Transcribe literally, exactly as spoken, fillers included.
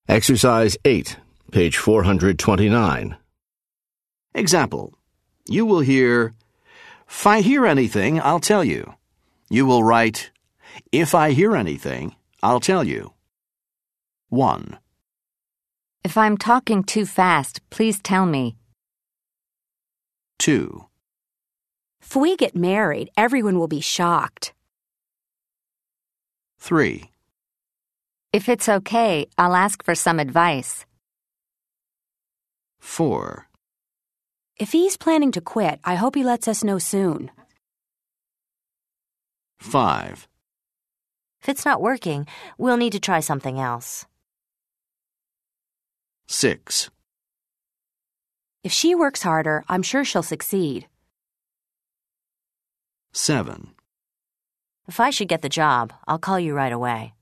Exercise eight, page four hundred twenty-nine. Example. You will hear, "If I hear anything, I'll tell you." You will write, "If I hear anything, I'll tell you." one. If I'm talking too fast, please tell me. two. If we get married, everyone will be shocked. three. If it's okay, I'll ask for some advice. four. If he's planning to quit, I hope he lets us know soon. five. If it's not working, we'll need to try something else. six. If she works harder, I'm sure she'll succeed. seven. If I should get the job, I'll call you right away.